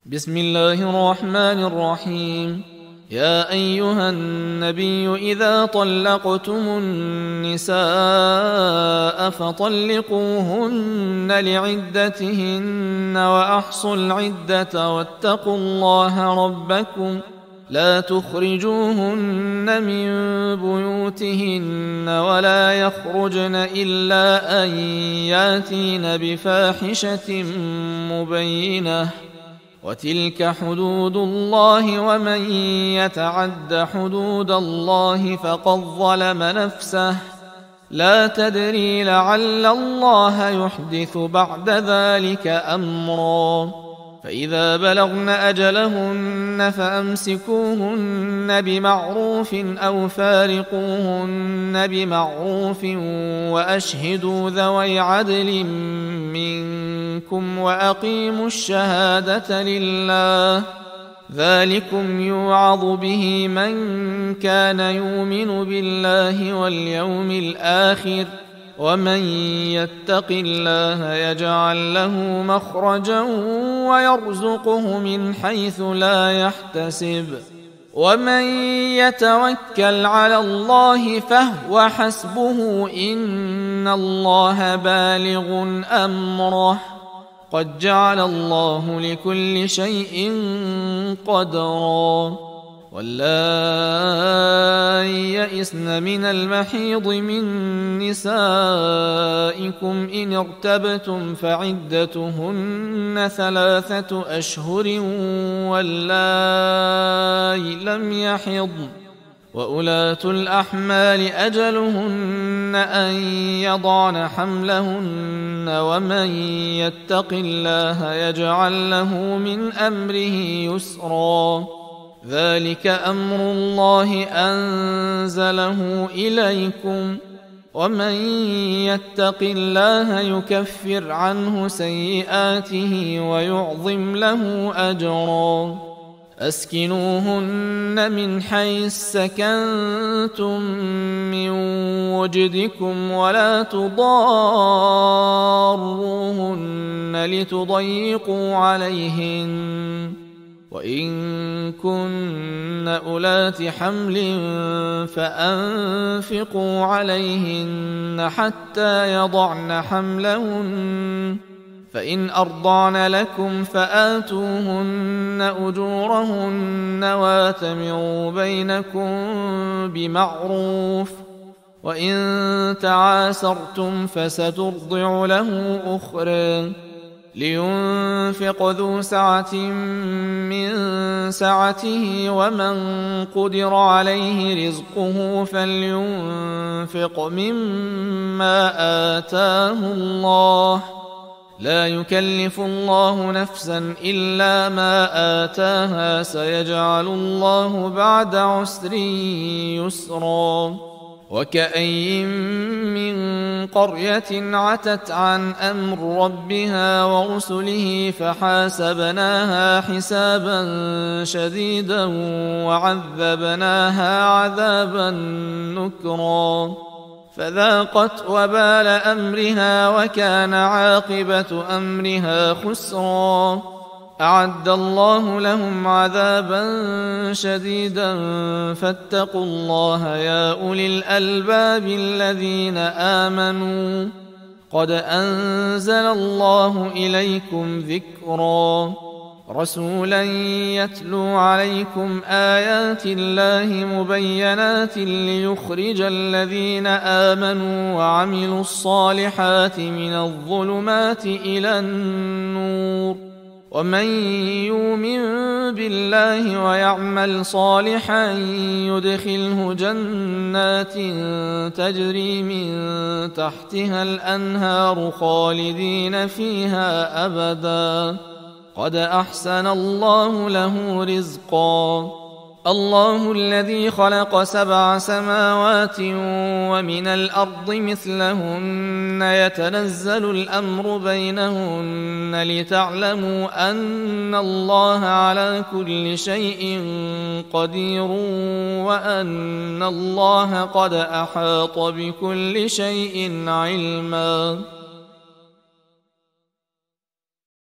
بسم الله الرحمن الرحيم. يا أيها النبي إذا طلقتم النساء فطلقوهن لعدتهن وأحصوا العدة واتقوا الله ربكم لا تخرجوهن من بيوتهن ولا يخرجن إلا أن ياتين بفاحشة مبينة وتلك حدود الله ومن يتعد حدود الله فقد ظلم نفسه لا تدري لعل الله يحدث بعد ذلك أمرا. فإذا بلغن أجلهن فأمسكوهن بمعروف أو فارقوهن بمعروف وأشهدوا ذوي عدل منكم وأقيموا الشهادة لله ذلكم يوعظ به من كان يؤمن بالله واليوم الآخر ومن يتق الله يجعل له مخرجا ويرزقه من حيث لا يحتسب ومن يتوكل على الله فهو حسبه إن الله بالغ أمره قد جعل الله لكل شيء قدرا. واللائي يئسن من المحيض من نسائكم إن ارتبتم فعدتهن 3 أشهر واللائي لم يحضن وأولاة الأحمال أجلهن أن يضعن حملهن ومن يتق الله يجعل له من أمره يسرا ذلك أمر الله أنزله إليكم ومن يتق الله يكفر عنه سيئاته ويعظم له أجرا. أسكنوهن من حيث سكنتم من وجدكم ولا تضاروهن لتضيقوا عليهن وإن كن أولات حمل فأنفقوا عليهن حتى يضعن حملهن فإن أرضعن لكم فآتوهن أجورهن واتمروا بينكم بمعروف وإن تعاسرتم فسترضع له أخرى لينفق ذو سعة من سعته ومن قدر عليه رزقه فلينفق مما آتاه الله لا يكلف الله نفسا إلا ما آتاها سيجعل الله بعد عسر يسرا. وكأين من قرية عتت عن أمر ربها ورسله فحاسبناها حسابا شديدا وعذبناها عذابا نكرا فذاقت وبال أمرها وكان عاقبة أمرها خسرا. أعد الله لهم عذابا شديدا فاتقوا الله يا أولي الألباب الذين آمنوا قد أنزل الله إليكم ذكرا رسولا يتلو عليكم آيات الله مبينات ليخرج الذين آمنوا وعملوا الصالحات من الظلمات إلى النور ومن يؤمن بالله ويعمل صالحا يدخله جنات تجري من تحتها الأنهار خالدين فيها أبدا قد أحسن الله له رزقا. الله الذي خلق 7 سماوات ومن الأرض مثلهن يتنزل الأمر بينهن لتعلموا أن الله على كل شيء قدير وأن الله قد أحاط بكل شيء علما.